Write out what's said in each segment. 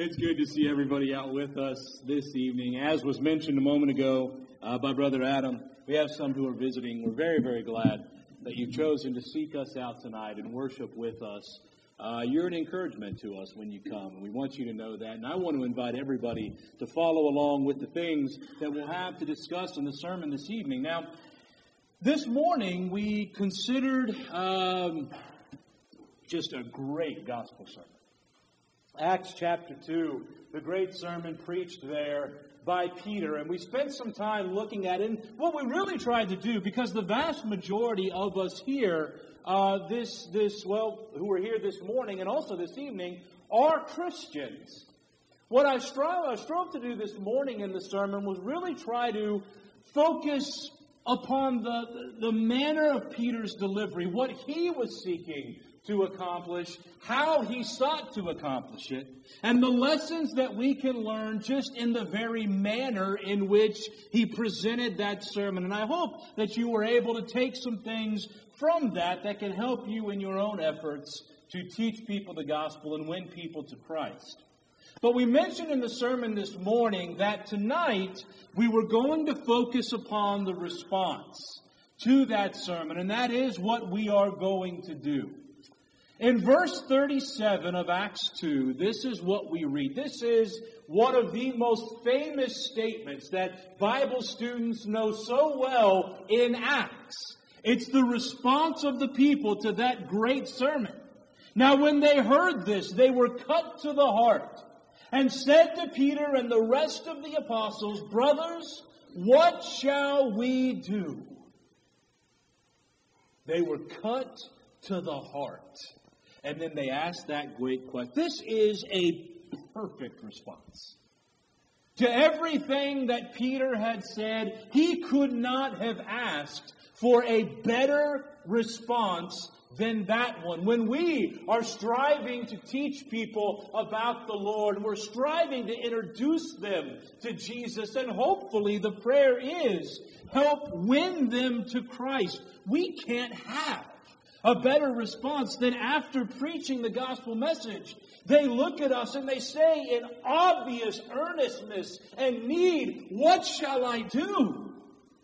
It's good to see everybody out with us this evening. As was mentioned a moment ago by Brother Adam, we have some who are visiting. We're very, very glad that you've chosen to seek us out tonight and worship with us. You're an encouragement to us when you come. We want you to know that. And I want to invite everybody to follow along with the things that we'll have to discuss in the sermon this evening. Now, this morning we considered just a great gospel sermon. Acts chapter 2, the great sermon preached there by Peter. And we spent some time looking at it. And what we really tried to do, because the vast majority of us here, who are here this morning and also this evening, are Christians. What I strove to do this morning in the sermon was really try to focus upon the manner of Peter's delivery, what he was seeking to accomplish, how he sought to accomplish it, and the lessons that we can learn just in the very manner in which he presented that sermon. And I hope that you were able to take some things from that can help you in your own efforts to teach people the gospel and win people to Christ. But we mentioned in the sermon this morning that tonight we were going to focus upon the response to that sermon, and that is what we are going to do. In verse 37 of Acts 2, this is what we read. This is one of the most famous statements that Bible students know so well in Acts. It's the response of the people to that great sermon. Now, when they heard this, they were cut to the heart and said to Peter and the rest of the apostles, "Brothers, what shall we do?" They were cut to the heart. And then they asked that great question. This is a perfect response to everything that Peter had said. He could not have asked for a better response than that one. When we are striving to teach people about the Lord, we're striving to introduce them to Jesus, and hopefully the prayer is help win them to Christ. We can't have a better response than after preaching the gospel message, they look at us and they say in obvious earnestness and need, "What shall I do?"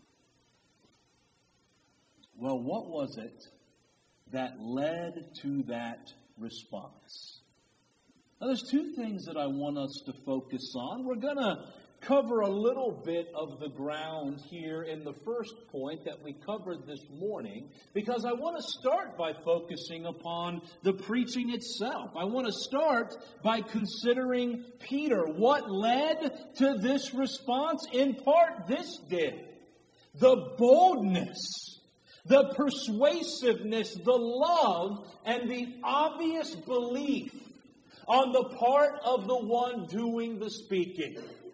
Well, what was it that led to that response? Now, there's two things that I want us to focus on. We're going to cover a little bit of the ground here in the first point that we covered this morning, because I want to start by focusing upon the preaching itself. I want to start by considering Peter. What led to this response? In part, this did. The boldness, the persuasiveness, the love, and the obvious belief on the part of the one doing the speaking.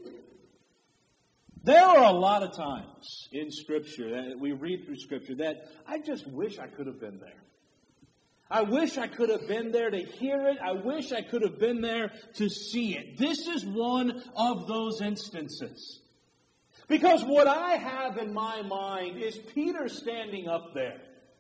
There are a lot of times in Scripture that we read through Scripture that I just wish I could have been there. I wish I could have been there to hear it. I wish I could have been there to see it. This is one of those instances. Because what I have in my mind is Peter standing up there.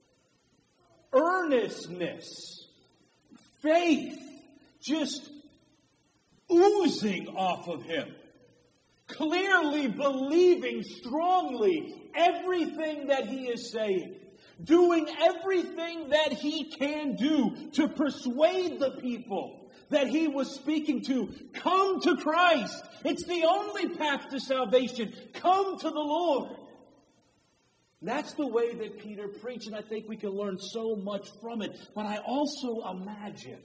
Earnestness, faith, just oozing off of him. Clearly believing strongly everything that he is saying. Doing everything that he can do to persuade the people that he was speaking to. Come to Christ. It's the only path to salvation. Come to the Lord. That's the way that Peter preached, and I think we can learn so much from it. But I also imagine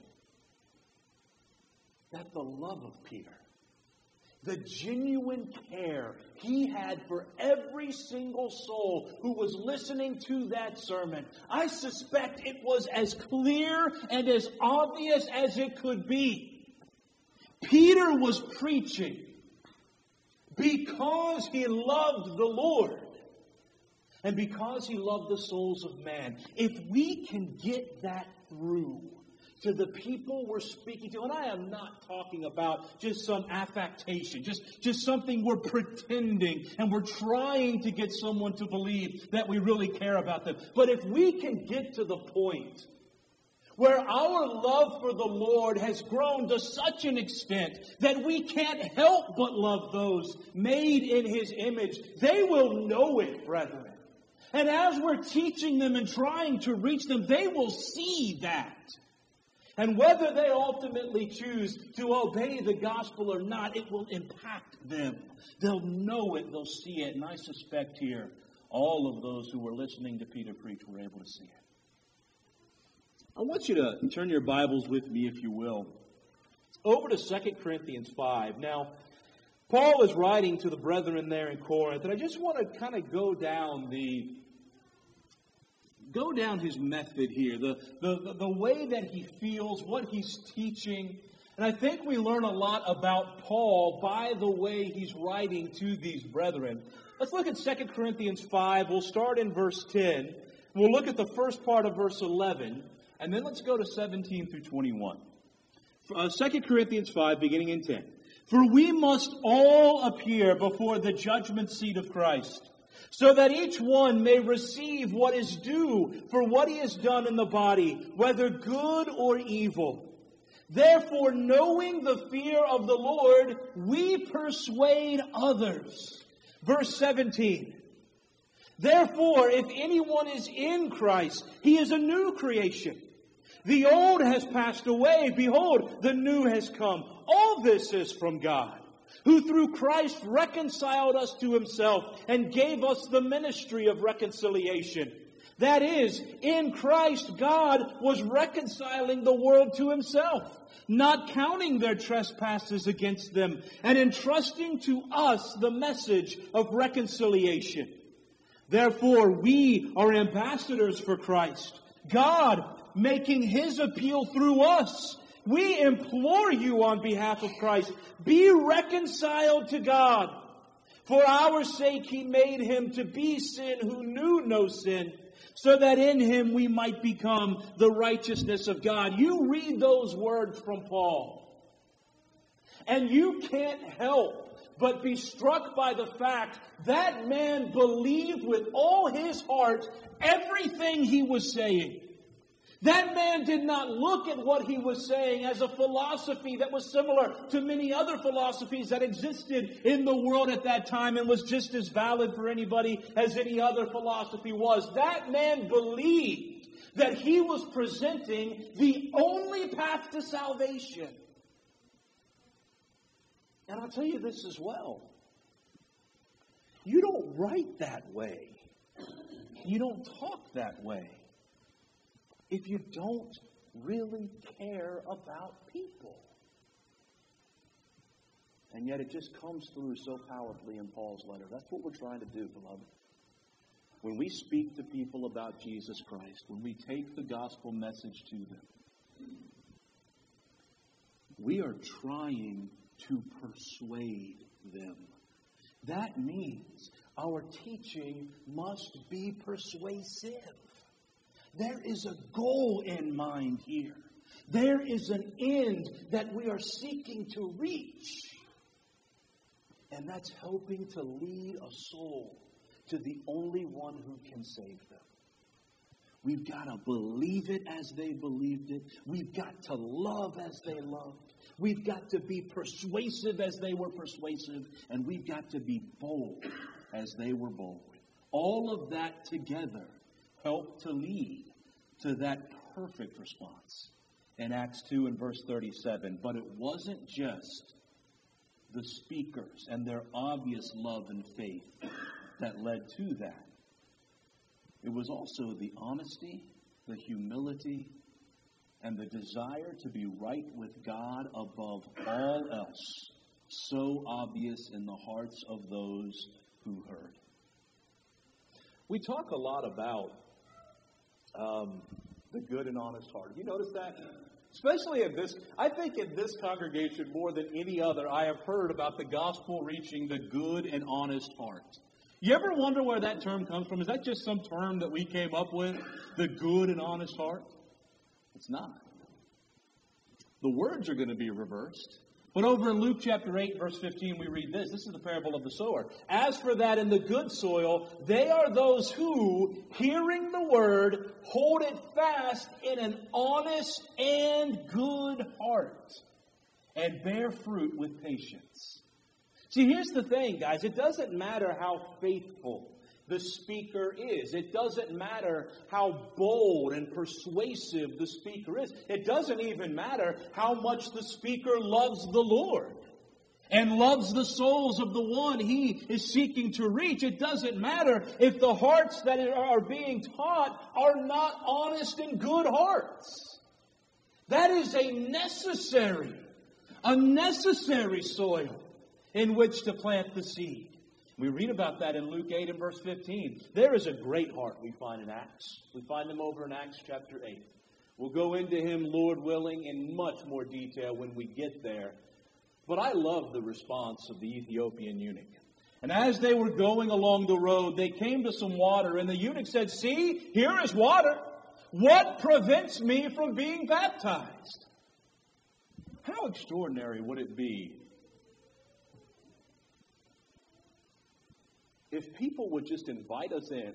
that the love of Peter, the genuine care he had for every single soul who was listening to that sermon, I suspect it was as clear and as obvious as it could be. Peter was preaching because he loved the Lord and because he loved the souls of man. If we can get that through to the people we're speaking to, and I am not talking about just some affectation, just something we're pretending and we're trying to get someone to believe that we really care about them. But if we can get to the point where our love for the Lord has grown to such an extent that we can't help but love those made in His image. They will know it, brethren. And as we're teaching them and trying to reach them, they will see that. And whether they ultimately choose to obey the gospel or not, it will impact them. They'll know it, they'll see it. And I suspect here, all of those who were listening to Peter preach were able to see it. I want you to turn your Bibles with me, if you will, over to 2 Corinthians 5. Now, Paul is writing to the brethren there in Corinth, and I just want to kind of go down his method here, the way that he feels, what he's teaching. And I think we learn a lot about Paul by the way he's writing to these brethren. Let's look at 2 Corinthians 5. We'll start in verse 10. We'll look at the first part of verse 11. And then let's go to 17 through 21. 2 Corinthians 5, beginning in 10. For we must all appear before the judgment seat of Christ, so that each one may receive what is due for what he has done in the body, whether good or evil. Therefore, knowing the fear of the Lord, we persuade others. Verse 17. Therefore, if anyone is in Christ, he is a new creation. The old has passed away. Behold, the new has come. All this is from God, who through Christ reconciled us to Himself and gave us the ministry of reconciliation. That is, in Christ God was reconciling the world to Himself, not counting their trespasses against them, and entrusting to us the message of reconciliation. Therefore, we are ambassadors for Christ, God making His appeal through us. We implore you on behalf of Christ, be reconciled to God. For our sake He made Him to be sin who knew no sin, so that in Him we might become the righteousness of God. You read those words from Paul, and you can't help but be struck by the fact that man believed with all his heart everything he was saying. That man did not look at what he was saying as a philosophy that was similar to many other philosophies that existed in the world at that time and was just as valid for anybody as any other philosophy was. That man believed that he was presenting the only path to salvation. And I'll tell you this as well. You don't write that way. You don't talk that way if you don't really care about people. And yet it just comes through so powerfully in Paul's letter. That's what we're trying to do, beloved. When we speak to people about Jesus Christ, when we take the gospel message to them, we are trying to persuade them. That means our teaching must be persuasive. There is a goal in mind here. There is an end that we are seeking to reach. And that's helping to lead a soul to the only one who can save them. We've got to believe it as they believed it. We've got to love as they loved. We've got to be persuasive as they were persuasive. And we've got to be bold as they were bold. All of that together helped to lead to that perfect response in Acts 2 and verse 37. But it wasn't just the speakers and their obvious love and faith that led to that. It was also the honesty, the humility, and the desire to be right with God above all else, so obvious in the hearts of those who heard. We talk a lot about the good and honest heart. Have you noticed that? Especially in this, I think in this congregation more than any other, I have heard about the gospel reaching the good and honest heart. You ever wonder where that term comes from? Is that just some term that we came up with? The good and honest heart? It's not. The words are going to be reversed, But over in Luke chapter 8, verse 15, we read this. This is the parable of the sower. As for that in the good soil, they are those who, hearing the word, hold it fast in an honest and good heart, and bear fruit with patience. See, here's the thing, guys. It doesn't matter how faithful the speaker is. It doesn't matter how bold and persuasive the speaker is. It doesn't even matter how much the speaker loves the Lord and loves the souls of the one he is seeking to reach. It doesn't matter if the hearts that are being taught are not honest and good hearts. That is a necessary soil in which to plant the seed. We read about that in Luke 8 and verse 15. There is a great heart we find in Acts. We find them over in Acts chapter 8. We'll go into him, Lord willing, in much more detail when we get there. But I love the response of the Ethiopian eunuch. And as they were going along the road, they came to some water, and the eunuch said, "See, here is water. What prevents me from being baptized?" How extraordinary would it be if people would just invite us in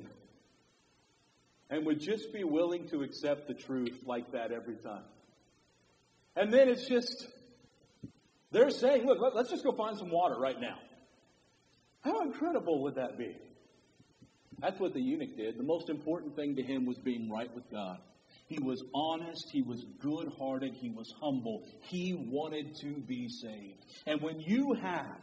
and would just be willing to accept the truth like that every time? And then it's just, they're saying, look, let's just go find some water right now. How incredible would that be? That's what the eunuch did. The most important thing to him was being right with God. He was honest. He was good-hearted. He was humble. He wanted to be saved. And when you have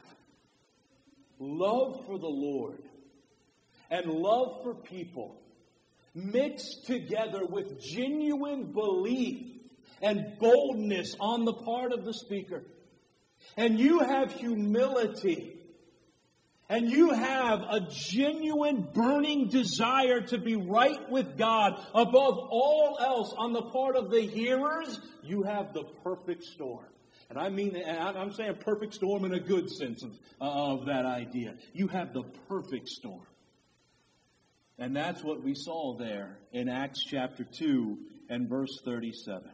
love for the Lord and love for people mixed together with genuine belief and boldness on the part of the speaker, and you have humility, and you have a genuine burning desire to be right with God above all else on the part of the hearers, you have the perfect storm. And I'm saying perfect storm in a good sense of that idea. You have the perfect storm. And that's what we saw there in Acts chapter 2 and verse 37.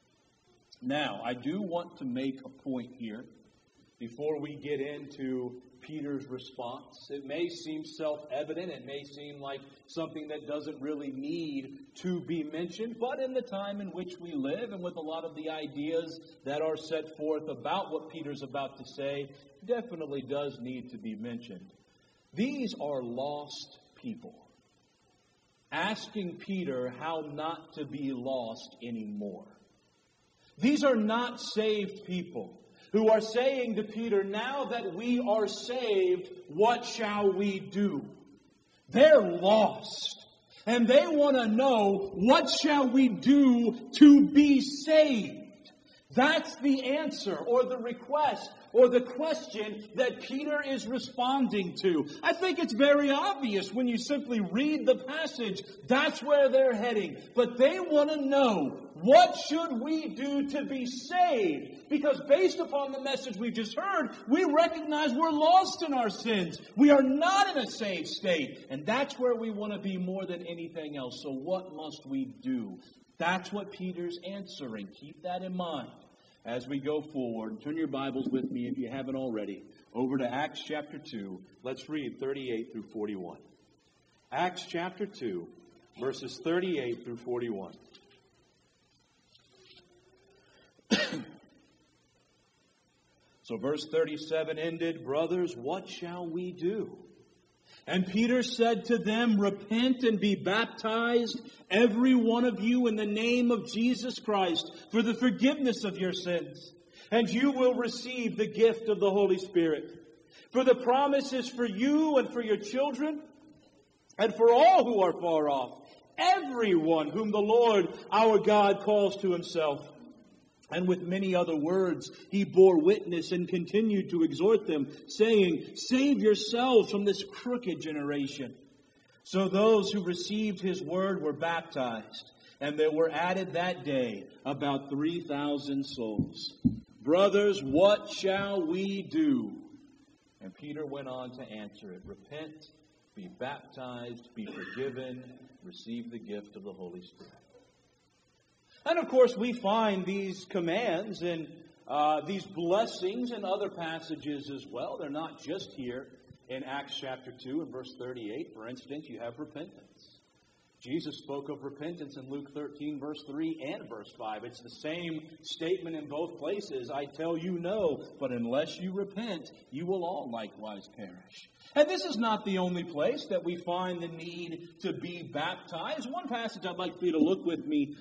Now, I do want to make a point here before we get into Peter's response. It may seem self-evident. It may seem like something that doesn't really need to be mentioned. But in the time in which we live and with a lot of the ideas that are set forth about what Peter's about to say, definitely does need to be mentioned. These are lost people asking Peter how not to be lost anymore. These are not saved people who are saying to Peter, now that we are saved, what shall we do? They're lost. And they want to know, what shall we do to be saved? That's the answer or the request or the question that Peter is responding to. I think it's very obvious when you simply read the passage. That's where they're heading. But they want to know, what should we do to be saved? Because based upon the message we've just heard, we recognize we're lost in our sins. We are not in a saved state. And that's where we want to be more than anything else. So what must we do? That's what Peter's answering. Keep that in mind as we go forward. Turn your Bibles with me, if you haven't already, over to Acts chapter 2. Let's read 38 through 41. Acts chapter 2, verses 38 through 41. So verse 37 ended, brothers, what shall we do? And Peter said to them, repent and be baptized, every one of you, in the name of Jesus Christ, for the forgiveness of your sins. And you will receive the gift of the Holy Spirit. For the promise is for you and for your children, and for all who are far off, everyone whom the Lord our God calls to himself. And with many other words, he bore witness and continued to exhort them, saying, save yourselves from this crooked generation. So those who received his word were baptized, and there were added that day about 3,000 souls. Brothers, what shall we do? And Peter went on to answer it. Repent, be baptized, be forgiven, receive the gift of the Holy Spirit. And of course, we find these commands in these blessings in other passages as well. They're not just here in Acts chapter 2 and verse 38. For instance, you have repentance. Jesus spoke of repentance in Luke 13, verse 3 and verse 5. It's the same statement in both places. I tell you no, but unless you repent, you will all likewise perish. And this is not the only place that we find the need to be baptized. One passage I'd like for you to look with me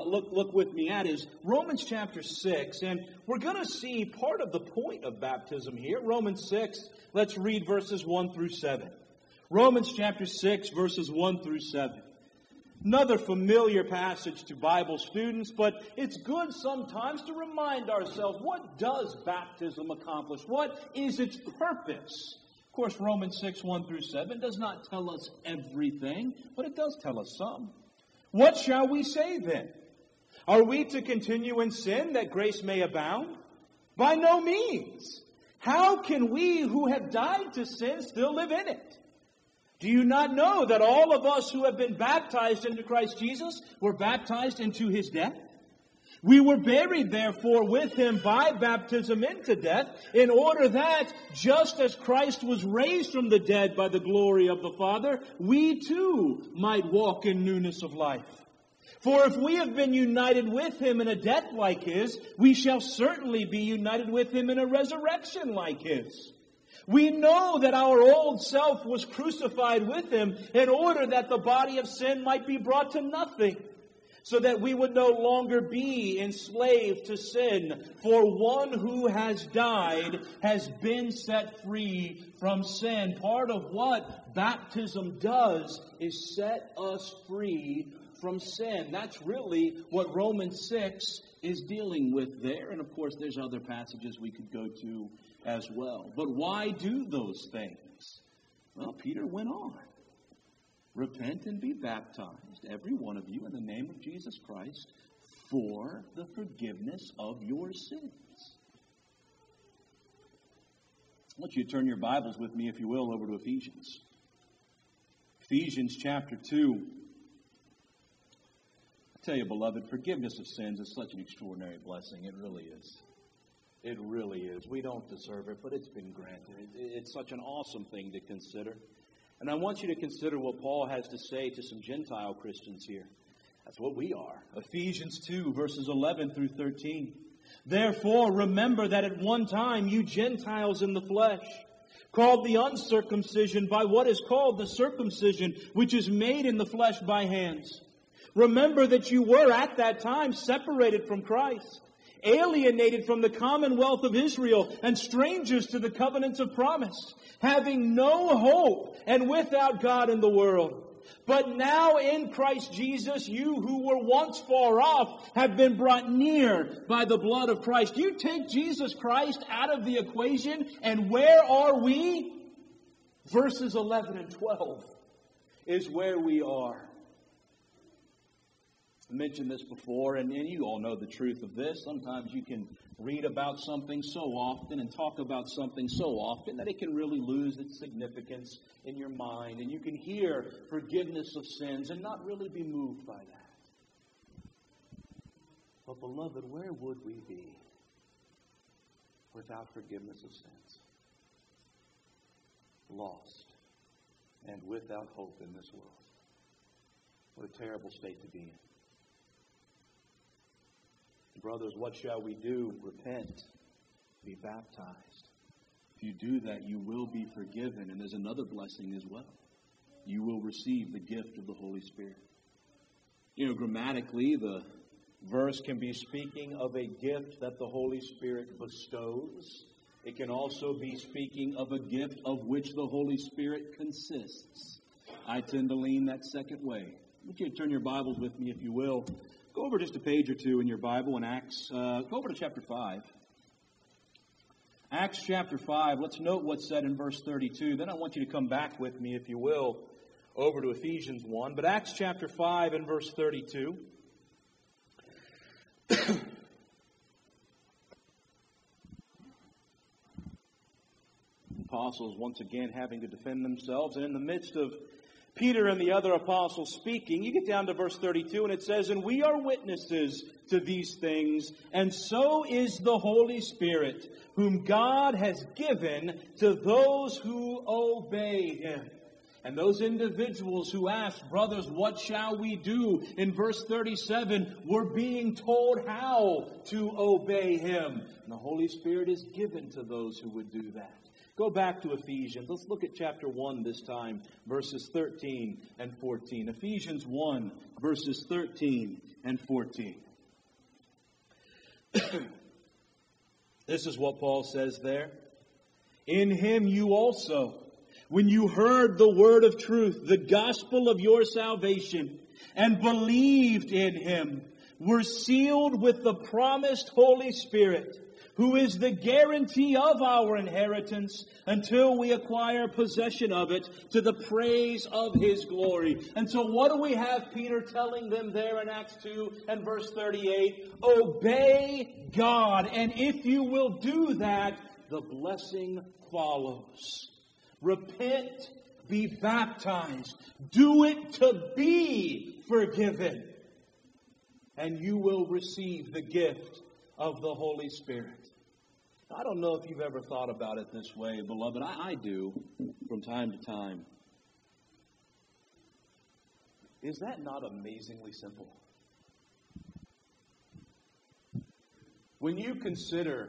at is Romans chapter 6. And we're going to see part of the point of baptism here. Romans 6, let's read verses 1 through 7. Romans chapter 6, verses 1 through 7. Another familiar passage to Bible students, but it's good sometimes to remind ourselves, what does baptism accomplish? What is its purpose? Of course, Romans 6, 1 through 7 does not tell us everything, but it does tell us some. What shall we say then? Are we to continue in sin that grace may abound? By no means. How can we who have died to sin still live in it? Do you not know that all of us who have been baptized into Christ Jesus were baptized into His death? We were buried, therefore, with Him by baptism into death, in order that, just as Christ was raised from the dead by the glory of the Father, we too might walk in newness of life. For if we have been united with Him in a death like His, we shall certainly be united with Him in a resurrection like His. We know that our old self was crucified with Him in order that the body of sin might be brought to nothing, so that we would no longer be enslaved to sin. For one who has died has been set free from sin. Part of what baptism does is set us free from sin. That's really what Romans 6 is dealing with there. And of course, there's other passages we could go to as well. But why do those things? Well, Peter went on. Repent and be baptized, every one of you, in the name of Jesus Christ, for the forgiveness of your sins. I want you to turn your Bibles with me, if you will, over to Ephesians. Ephesians chapter 2. I tell you, beloved, forgiveness of sins is such an extraordinary blessing. It really is. It really is. We don't deserve it, but it's been granted. It's such an awesome thing to consider. And I want you to consider what Paul has to say to some Gentile Christians here. That's what we are. Ephesians 2, verses 11 through 13. Therefore, remember that at one time you Gentiles in the flesh, called the uncircumcision by what is called the circumcision, which is made in the flesh by hands. Remember that you were at that time separated from Christ, alienated from the commonwealth of Israel, and strangers to the covenants of promise, having no hope and without God in the world. But now in Christ Jesus, you who were once far off have been brought near by the blood of Christ. You take Jesus Christ out of the equation, and where are we? Verses 11 and 12 is where we are. I mentioned this before, and you all know the truth of this. Sometimes you can read about something so often and talk about something so often that it can really lose its significance in your mind. And you can hear forgiveness of sins and not really be moved by that. But beloved, where would we be without forgiveness of sins? Lost and without hope in this world. What a terrible state to be in. Brothers, what shall we do? Repent. Be baptized. If you do that, you will be forgiven. And there's another blessing as well. You will receive the gift of the Holy Spirit. You know, grammatically, the verse can be speaking of a gift that the Holy Spirit bestows. It can also be speaking of a gift of which the Holy Spirit consists. I tend to lean that second way. I want you to turn your Bibles with me, if you will. Go over just a page or two in your Bible in Acts. Go over to chapter 5. Acts chapter 5. Let's note what's said in verse 32. Then I want you to come back with me, if you will, over to Ephesians 1. But Acts chapter 5 and verse 32. Apostles once again having to defend themselves. And in the midst of Peter and the other apostles speaking, you get down to verse 32 and it says, "And we are witnesses to these things, and so is the Holy Spirit, whom God has given to those who obey Him." And those individuals who asked, "Brothers, what shall we do?" in verse 37 were being told how to obey Him. And the Holy Spirit is given to those who would do that. Go back to Ephesians. Let's look at chapter 1 this time, verses 13 and 14. Ephesians 1, verses 13 and 14. This is what Paul says there. "In Him you also, when you heard the word of truth, the gospel of your salvation, and believed in Him, were sealed with the promised Holy Spirit, who is the guarantee of our inheritance until we acquire possession of it to the praise of His glory." And so what do we have Peter telling them there in Acts 2 and verse 38? Obey God, and if you will do that, the blessing follows. Repent, be baptized, do it to be forgiven, and you will receive the gift of the Holy Spirit. I don't know if you've ever thought about it this way, beloved. I do from time to time. Is that not amazingly simple? When you consider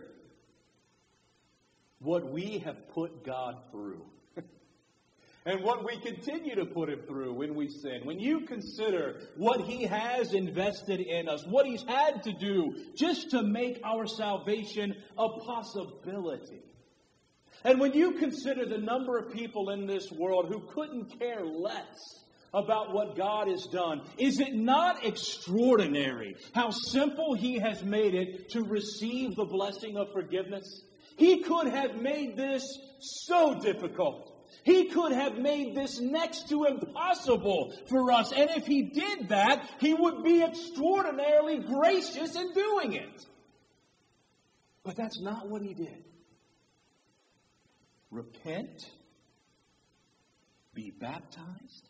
what we have put God through, and what we continue to put Him through when we sin. When you consider what He has invested in us, what He's had to do just to make our salvation a possibility. And when you consider the number of people in this world who couldn't care less about what God has done, is it not extraordinary how simple He has made it to receive the blessing of forgiveness? He could have made this so difficult. He could have made this next to impossible for us. And if He did that, He would be extraordinarily gracious in doing it. But that's not what He did. Repent, be baptized,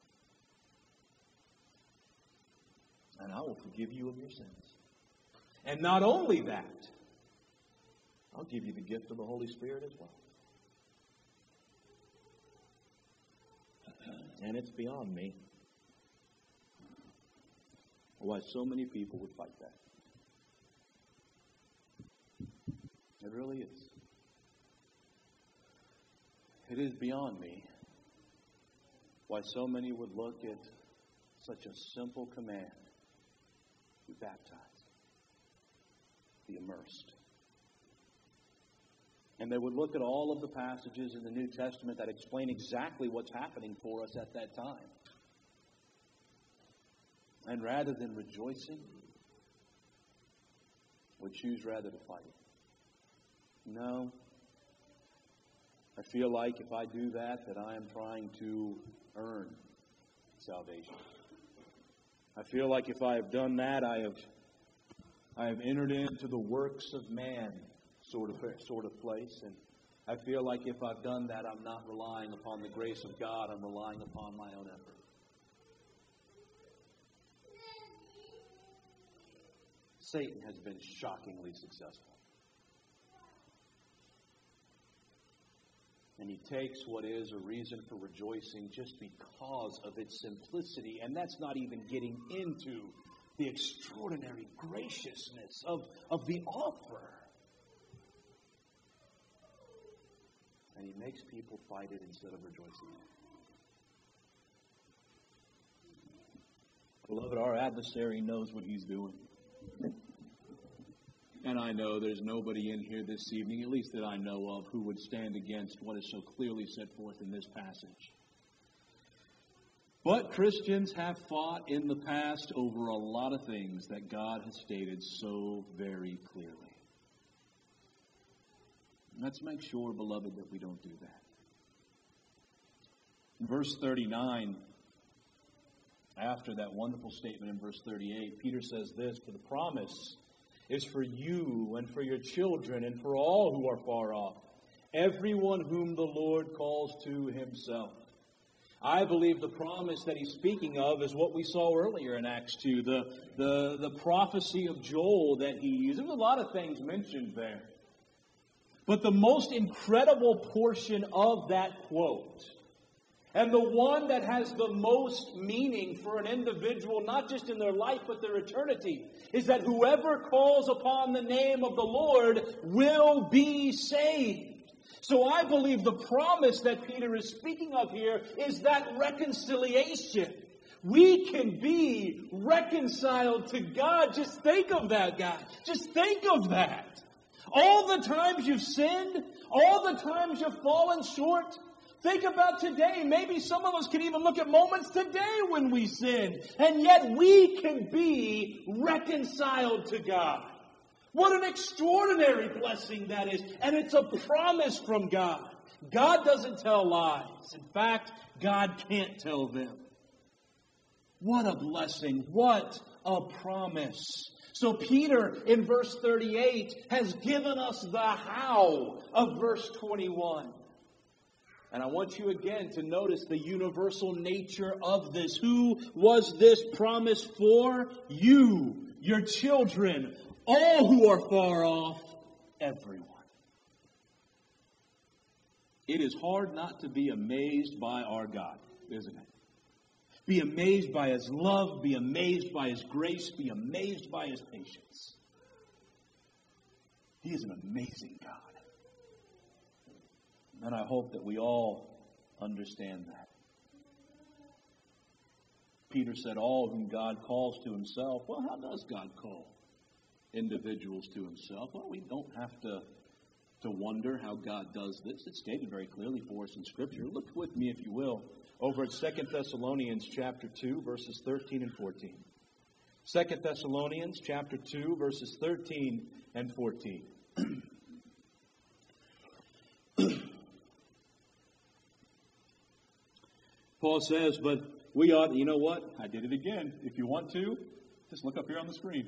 and I will forgive you of your sins. And not only that, I'll give you the gift of the Holy Spirit as well. And it's beyond me why so many people would fight that. It really is. It is beyond me why so many would look at such a simple command: be baptized, be immersed. And they would look at all of the passages in the New Testament that explain exactly what's happening for us at that time. And rather than rejoicing, would choose rather to fight. No. I feel like if I do that, that I am trying to earn salvation. I feel like if I have done that, I have entered into the works of man sort of place. And I feel like if I've done that, I'm not relying upon the grace of God. I'm relying upon my own effort. Satan has been shockingly successful. And he takes what is a reason for rejoicing just because of its simplicity. And that's not even getting into the extraordinary graciousness of the offer. And he makes people fight it instead of rejoicing in it. Beloved, our adversary knows what he's doing. And I know there's nobody in here this evening, at least that I know of, who would stand against what is so clearly set forth in this passage. But Christians have fought in the past over a lot of things that God has stated so very clearly. Let's make sure, beloved, that we don't do that. In verse 39, after that wonderful statement in verse 38, Peter says this: "For the promise is for you and for your children and for all who are far off, everyone whom the Lord calls to Himself." I believe the promise that he's speaking of is what we saw earlier in Acts 2, the prophecy of Joel that he used. There's a lot of things mentioned there. But the most incredible portion of that quote, and the one that has the most meaning for an individual, not just in their life but their eternity, is that whoever calls upon the name of the Lord will be saved. So I believe the promise that Peter is speaking of here is that reconciliation. We can be reconciled to God. Just think of that, guys. Just think of that. All the times you've sinned, all the times you've fallen short. Think about today. Maybe some of us can even look at moments today when we sin. And yet we can be reconciled to God. What an extraordinary blessing that is. And it's a promise from God. God doesn't tell lies. In fact, God can't tell them. What a blessing. What a promise. So Peter, in verse 38, has given us the how of verse 21. And I want you again to notice the universal nature of this. Who was this promise for? You, your children, all who are far off, everyone. It is hard not to be amazed by our God, isn't it? Be amazed by His love, be amazed by His grace, be amazed by His patience. He is an amazing God. And I hope that we all understand that. Peter said, all whom God calls to Himself. Well, how does God call individuals to Himself? Well, we don't have to wonder how God does this. It's stated very clearly for us in Scripture. Look with me, if you will, over at 2 Thessalonians chapter 2, verses 13 and 14. 2 Thessalonians chapter 2, verses 13 and 14. Paul says, but we ought, you know what? I did it again. If you want to, just look up here on the screen.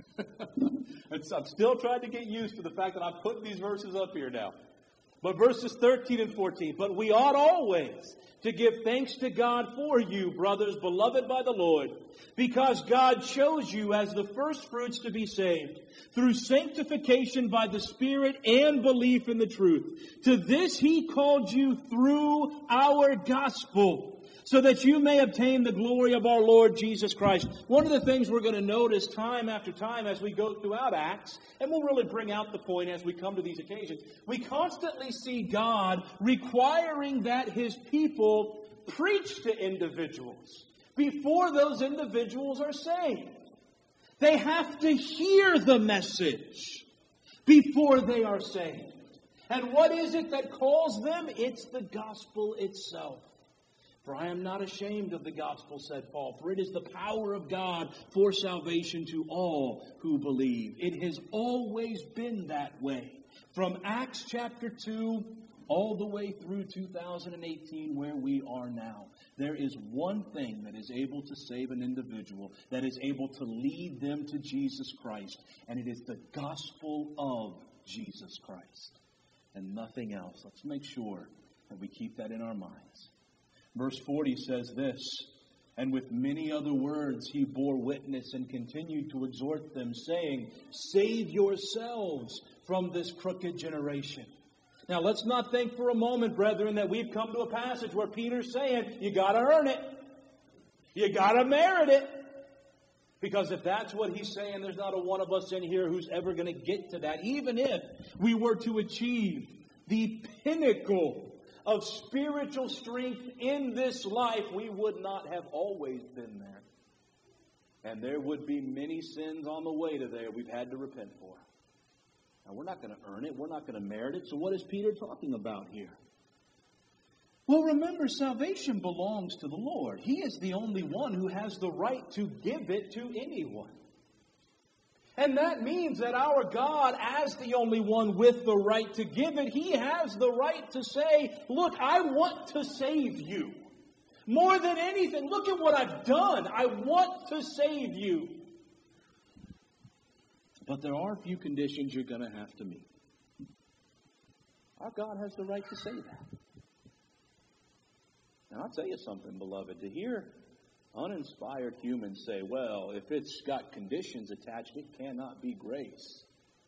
I'm still trying to get used to the fact that I'm putting these verses up here now. But verses 13 and 14. But we ought always to give thanks to God for you, brothers, beloved by the Lord, because God chose you as the firstfruits to be saved, through sanctification by the Spirit and belief in the truth. To this He called you through our gospel, so that you may obtain the glory of our Lord Jesus Christ. One of the things we're going to notice time after time as we go throughout Acts, and we'll really bring out the point as we come to these occasions, we constantly see God requiring that His people preach to individuals before those individuals are saved. They have to hear the message before they are saved. And what is it that calls them? It's the gospel itself. For I am not ashamed of the gospel, said Paul, for it is the power of God for salvation to all who believe. It has always been that way. From Acts chapter 2 all the way through 2018, where we are now. There is one thing that is able to save an individual, that is able to lead them to Jesus Christ, and it is the gospel of Jesus Christ, and nothing else. Let's make sure that we keep that in our minds. Verse 40 says this, and with many other words he bore witness and continued to exhort them, saying, save yourselves from this crooked generation. Now let's not think for a moment, brethren, that we've come to a passage where Peter's saying, you got to earn it. You got to merit it. Because if that's what he's saying, there's not a one of us in here who's ever going to get to that. Even if we were to achieve the pinnacle of spiritual strength in this life, we would not have always been there. And there would be many sins on the way to there we've had to repent for. Now, we're not going to earn it. We're not going to merit it. So what is Peter talking about here? Well, remember, salvation belongs to the Lord. He is the only one who has the right to give it to anyone. And that means that our God, as the only one with the right to give it, He has the right to say, look, I want to save you. More than anything, look at what I've done. I want to save you. But there are a few conditions you're going to have to meet. Our God has the right to say that. And I'll tell you something, beloved, to hear uninspired humans say, well, if it's got conditions attached, it cannot be grace.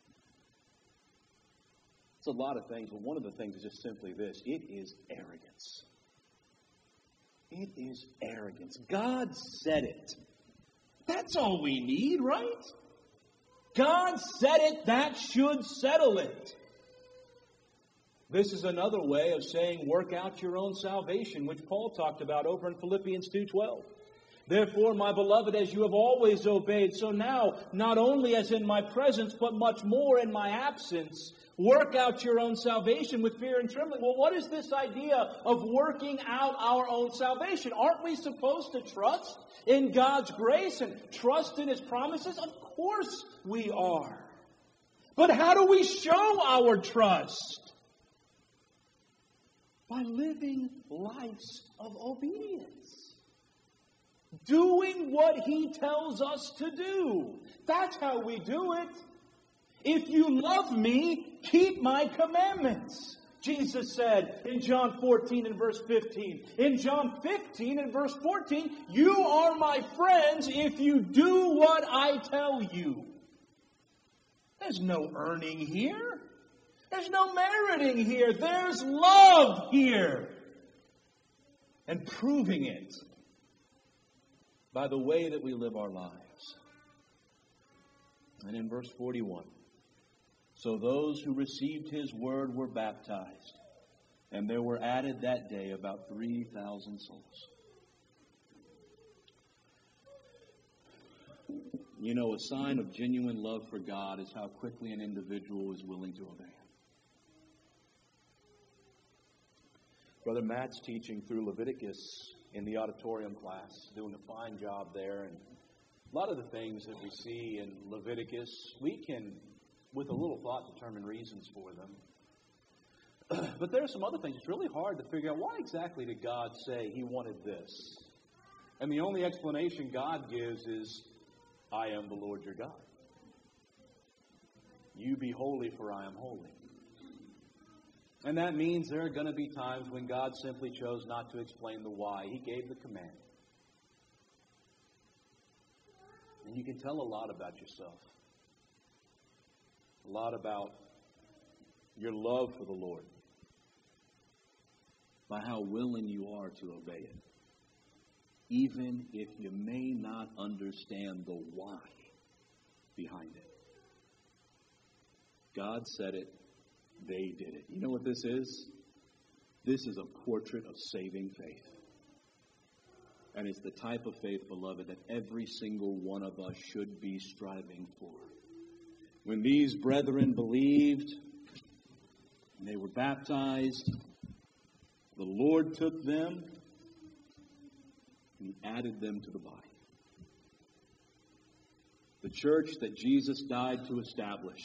It's a lot of things, but one of the things is just simply this. It is arrogance. It is arrogance. God said it. That's all we need, right? God said it. That should settle it. This is another way of saying work out your own salvation, which Paul talked about over in Philippians 2:12. Therefore, my beloved, as you have always obeyed, so now, not only as in my presence, but much more in my absence, work out your own salvation with fear and trembling. Well, what is this idea of working out our own salvation? Aren't we supposed to trust in God's grace and trust in His promises? Of course we are. But how do we show our trust? By living lives of obedience. Doing what He tells us to do. That's how we do it. If you love me, keep my commandments. Jesus said in John 14 and verse 15. In John 15 and verse 14, you are my friends if you do what I tell you. There's no earning here. There's no meriting here. There's love here. And proving it by the way that we live our lives. And in verse 41, so those who received His word were baptized, and there were added that day about 3,000 souls. You know, a sign of genuine love for God is how quickly an individual is willing to obey Him. Brother Matt's teaching through Leviticus in the auditorium class, doing a fine job there. And a lot of the things that we see in Leviticus, we can, with a little thought, determine reasons for them. But there are some other things. It's really hard to figure out why exactly did God say He wanted this. And the only explanation God gives is, I am the Lord your God. You be holy, for I am holy. And that means there are going to be times when God simply chose not to explain the why. He gave the command. And you can tell a lot about yourself. A lot about your love for the Lord by how willing you are to obey it. Even if you may not understand the why behind it. God said it. They did it. You know what this is? This is a portrait of saving faith. And it's the type of faith, beloved, that every single one of us should be striving for. When these brethren believed, and they were baptized, the Lord took them and He added them to the body. The church that Jesus died to establish.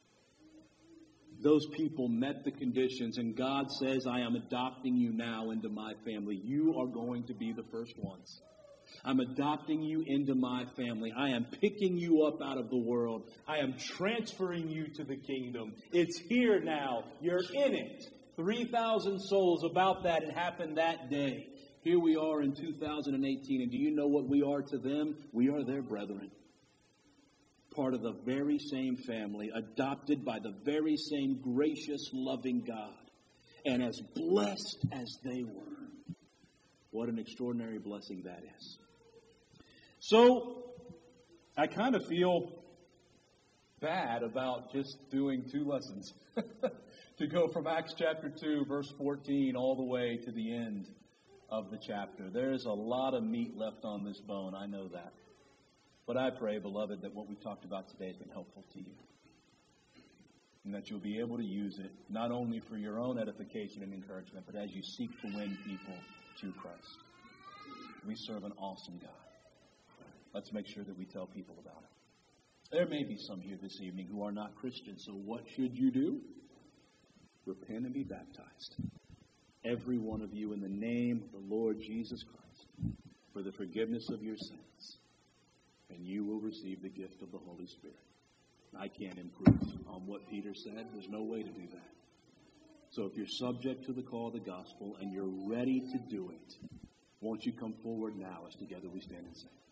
Those people met the conditions, and God says, I am adopting you now into my family. You are going to be the first ones. I'm adopting you into my family. I am picking you up out of the world. I am transferring you to the kingdom. It's here now. You're in it. 3,000 souls, about that. It happened that day. Here we are in 2018, and do you know what we are to them? We are their brethren. Part of the very same family, adopted by the very same gracious, loving God. And as blessed as they were. What an extraordinary blessing that is. So, I kind of feel bad about just doing 2 lessons. To go from Acts chapter 2, verse 14, all the way to the end of the chapter. There's a lot of meat left on this bone, I know that. But I pray, beloved, that what we've talked about today has been helpful to you. And that you'll be able to use it, not only for your own edification and encouragement, but as you seek to win people to Christ. We serve an awesome God. Let's make sure that we tell people about it. There may be some here this evening who are not Christians, so what should you do? Repent and be baptized. Every one of you in the name of the Lord Jesus Christ for the forgiveness of your sins. And you will receive the gift of the Holy Spirit. I can't improve on what Peter said. There's no way to do that. So if you're subject to the call of the gospel and you're ready to do it, won't you come forward now as together we stand and sing?